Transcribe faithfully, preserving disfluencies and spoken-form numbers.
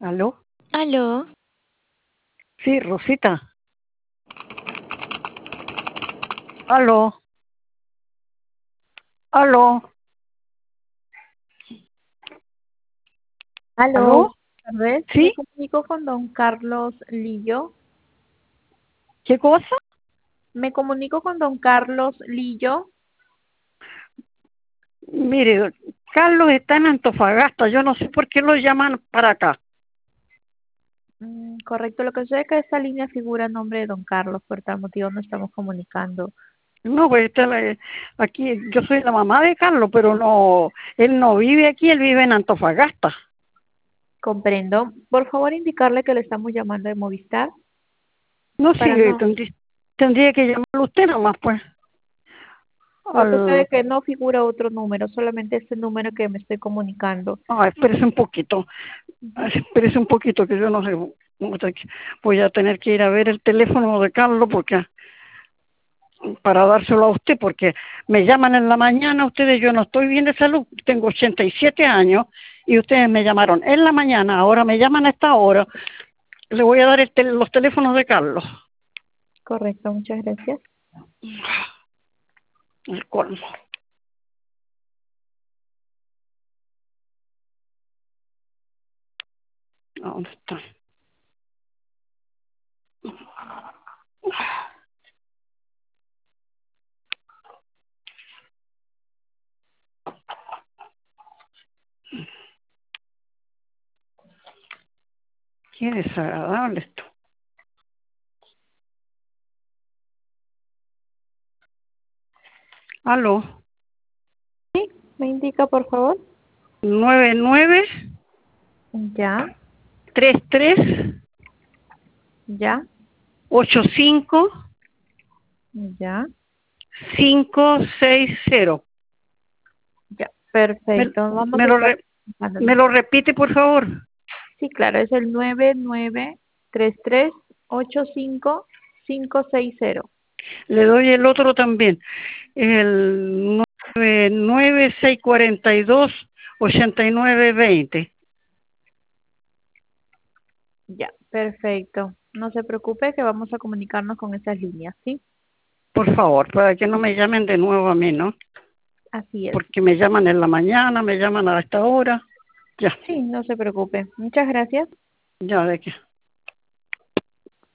¿Aló? Aló, Sí, Rosita. ¿Aló? ¿Aló? Aló, ¿Aló? buenas tardes. Me ¿Sí? comunico con don Carlos Lillo. ¿Qué cosa? Me comunico con don Carlos Lillo. Mire, Carlos está en Antofagasta. Yo no sé por qué lo llaman para acá. Mm, correcto, lo que sucede es que esta línea figura a nombre de don Carlos, por tal motivo nos estamos comunicando. No, pues está la- aquí, yo soy la mamá de Carlos, pero no, él no vive aquí, él vive en Antofagasta. Comprendo. Por favor, indicarle que le estamos llamando de Movistar No, sí, para no. tendría, tendría que llamarlo usted nomás, pues. Lo que sucede Al, es que no figura otro número, solamente este número que me estoy comunicando. ah, espérese un poquito. Ujú. Ay, espérese un poquito, que yo no sé. Voy a tener que ir a ver el teléfono de Carlos porque para dárselo a usted, porque me llaman en la mañana ustedes, yo no estoy bien de salud, tengo ochenta y siete años y ustedes me llamaron en la mañana, ahora me llaman a esta hora. Le voy a dar el tel- los teléfonos de Carlos. Correcto, muchas gracias. El colmo. ¿Dónde está? Qué desagradable esto. Aló, Sí, me indica, por favor. nueve nueve Ya, tres tres ya, ocho cinco ya, cinco seis cero. ya. ¿Me, Perfecto. Vamos me a lo estar re- comunicándonos. me lo repite, por favor? Sí, claro, es el nueve nueve tres tres ocho cinco cinco seis cero. Le doy el otro también. El nueve nueve seis cuarenta y dos ochenta y nueve veinte. Ya, perfecto. No se preocupe que vamos a comunicarnos con esas líneas, ¿sí? Por favor, para que no me llamen de nuevo a mí, ¿no? Así es. Porque me llaman en la mañana, me llaman a esta hora. Ya, Sí, no se preocupe. Muchas gracias. ya de que.